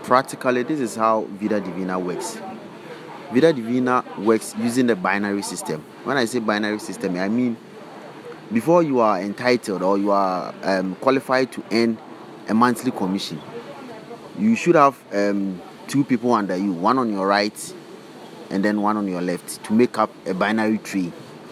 Practically, this is how Vida Divina works. Vida Divina works using the binary system. When I say binary system, I mean before you are entitled or you are qualified to earn a monthly commission, you should have two people under you, one on your right and then one on your left, to make up a binary tree.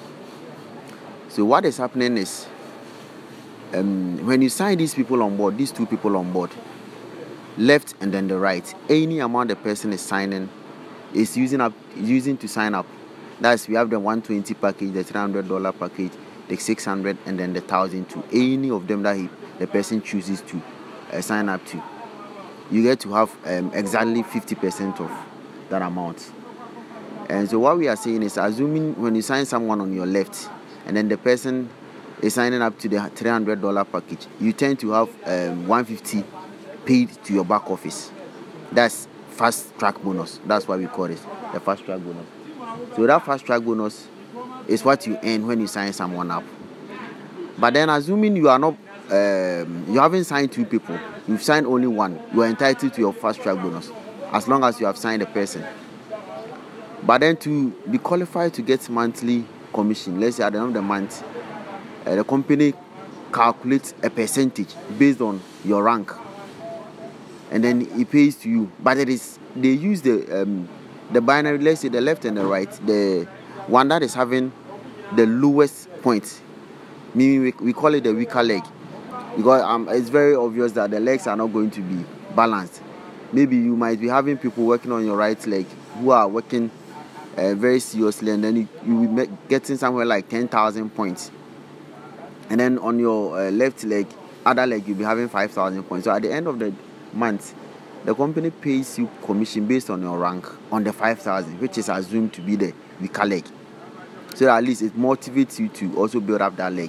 So what is happening is when you sign these people on board, these two people on board, left and then the right, any amount the person is signing is using to sign up. That's, we have the 120 package, the $300 package, the 600, and then the 1,000 to any of them that the person chooses to sign up to. You get to have exactly 50% of that amount. And so what we are saying is, assuming when you sign someone on your left and then the person is signing up to the $300 package, you tend to have $150 paid to your back office. That's fast track bonus. That's what we call it, the fast track bonus. So that fast track bonus is what you earn when you sign someone up. But then, assuming you are not, you haven't signed two people, you've signed only one, you are entitled to your fast track bonus as long as you have signed a person. But then, to be qualified to get monthly commission, let's say at the end of the month, the company calculates a percentage based on your rank, and then it pays to you. But they use the binary, let's say the left and the right, the one that is having the lowest point, meaning we call it the weaker leg, because it's very obvious that the legs are not going to be balanced. Maybe you might be having people working on your right leg who are working very seriously, and then you will be getting somewhere like 10,000 points, and then on your left leg, other leg, you'll be having 5,000 points. So at the end of the month, the company pays you commission based on your rank on the 5,000, which is assumed to be the weaker leg. So at least it motivates you to also build up that leg.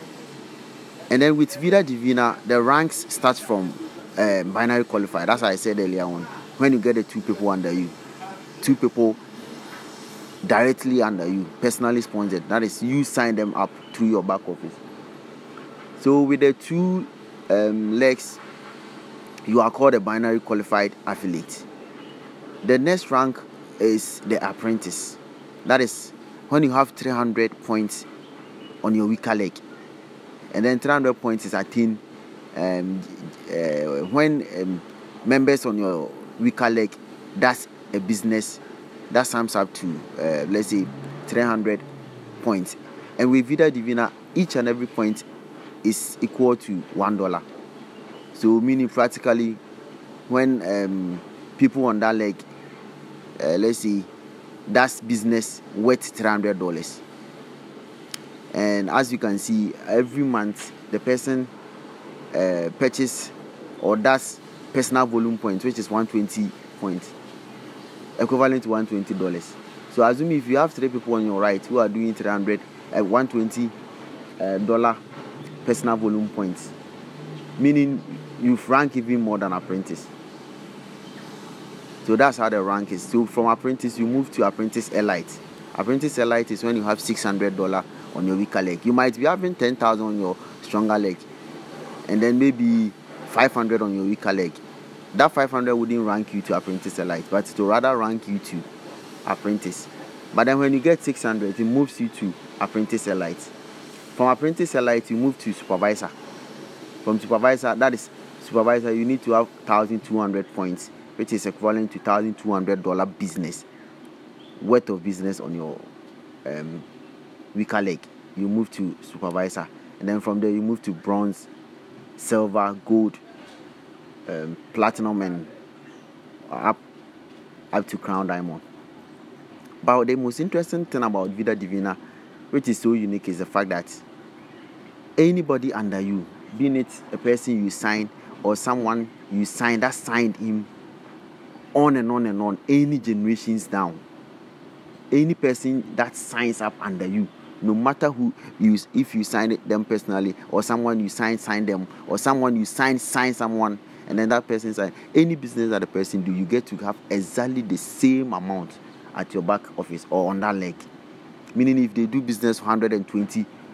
And then with Vida Divina, the ranks start from binary qualified. That's what I said earlier on. When you get the two people under you, two people directly under you, personally sponsored, that is, you sign them up through your back office. So with the two legs, you are called a binary qualified affiliate. The next rank is the apprentice. That is when you have 300 points on your weaker leg, and then 300 points is attained when members on your weaker leg, that's a business that sums up to let's say 300 points. And with Vida Divina, each and every point is equal to $1. So meaning practically, when people on that leg, let's say that's business worth $300. And as you can see, every month the person purchase or does personal volume points, which is 120 points, equivalent to $120. So assume if you have three people on your right who are doing $120 personal volume points, meaning you've ranked even more than apprentice. So that's how the rank is. So from apprentice, you move to apprentice elite. Apprentice elite is when you have $600 on your weaker leg. You might be having 10,000 on your stronger leg, and then maybe 500 on your weaker leg. That 500 wouldn't rank you to apprentice elite, but it will rather rank you to apprentice. But then when you get 600, it moves you to apprentice elite. From apprentice elite, you move to supervisor. From supervisor, that is supervisor, you need to have 1,200 points, which is equivalent to $1,200 business worth of business on your weaker leg. You move to supervisor, and then from there you move to bronze, silver, gold, platinum, and up to crown diamond. But the most interesting thing about Vida Divina, which is so unique, is the fact that anybody under you, being it a person you sign or someone you sign that signed him, on and on and on, any generations down, any person that signs up under you, no matter who you, if you sign them personally, or someone you sign them, or someone you sign someone, and then that person sign, any business that the person do, you get to have exactly the same amount at your back office or on that leg. Meaning if they do business for $120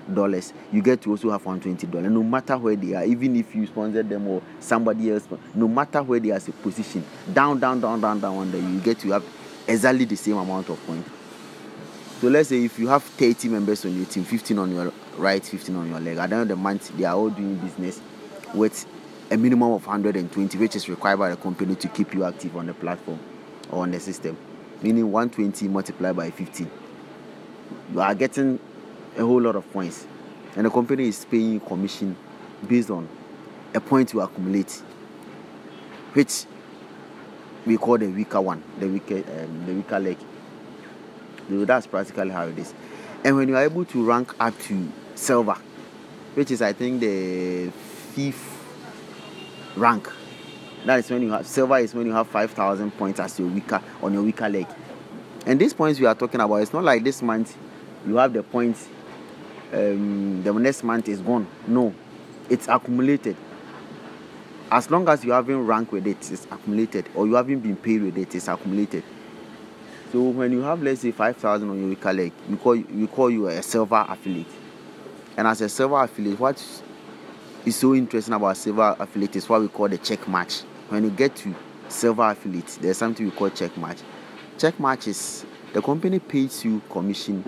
you get to also have $120. No matter where they are, even if you sponsor them or somebody else, no matter where they are a position, down, you get to have exactly the same amount of points. So let's say if you have 30 members on your team, 15 on your right, 15 on your leg, at the end of the month, they are all doing business with a minimum of 120, which is required by the company to keep you active on the platform or on the system. Meaning 120 multiplied by 15. You are getting a whole lot of points. And the company is paying you commission based on a point you accumulate, which we call the weaker one, the weaker leg. So that's practically how it is. And when you are able to rank up to silver, which is I think the 5th rank, that is when you have silver is when you have 5,000 points as your weaker leg. And these points we are talking about, it's not like this month you have the points, the next month is gone. No, it's accumulated. As long as you haven't ranked with it, it's accumulated, or you haven't been paid with it, it's accumulated. So when you have, let's say, 5,000 on your weaker leg, we call you a silver affiliate. And as a silver affiliate, what is so interesting about silver affiliate is what we call the check match. When you get to silver affiliate, there's something we call check match. Check match is the company pays you commission,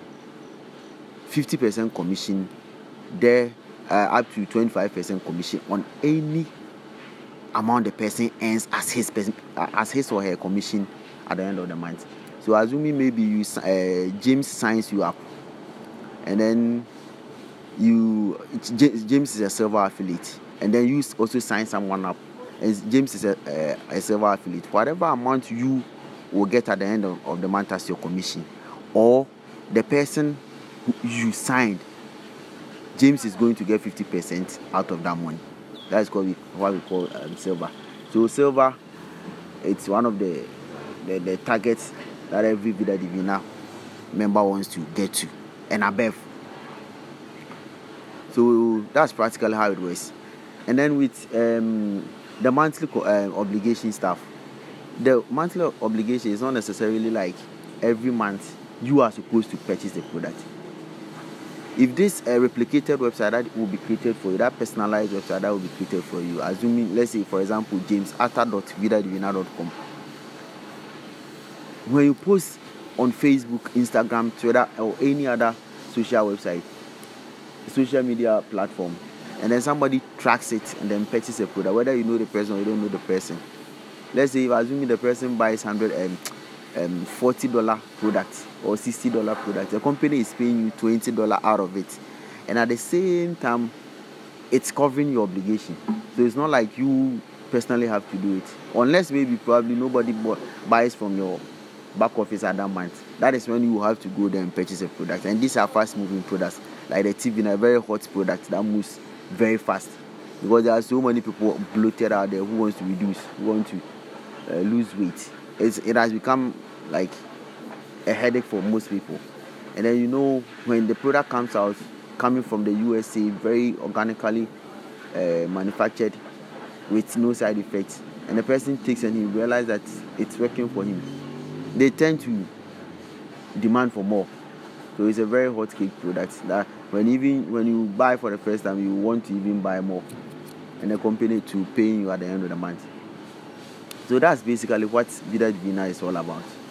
50% commission, there up to 25% commission on any amount the person earns as his or her commission at the end of the month. So assuming maybe James signs you up, and then James is a silver affiliate, and then you also sign someone up, and James is a silver affiliate. Whatever amount you will get at the end of the month as your commission, or the person who you signed, James is going to get 50% out of that money. That's what we call silver. So silver, it's one of the targets that every Vida Divina member wants to get to and above. So that's practically how it works. And then with the monthly obligation stuff, the monthly obligation is not necessarily like every month you are supposed to purchase the product. If this replicated website that will be created for you, that personalized website that will be created for you, assuming, let's say, for example, james@vidadivina.com, when you post on Facebook, Instagram, Twitter, or any other social media platform, and then somebody tracks it and then purchases a product, whether you know the person or you don't know the person, let's say, if assuming the person buys $40 product or $60 product, the company is paying you $20 out of it, and at the same time it's covering your obligation. So it's not like you personally have to do it, unless maybe probably nobody buys from your back office at that month. That is when you have to go there and purchase a product, and these are fast moving products like the TV, a very hot product that moves very fast, because there are so many people bloated out there who want to reduce, who want to lose weight. It has become like a headache for most people. And then when the product comes out, coming from the USA, very organically manufactured with no side effects, and the person takes and he realizes that it's working for him, they tend to demand for more. So it's a very hot cake product that when you buy for the first time, you want to even buy more, and the company to pay you at the end of the month. So that's basically what Vida Divina is all about.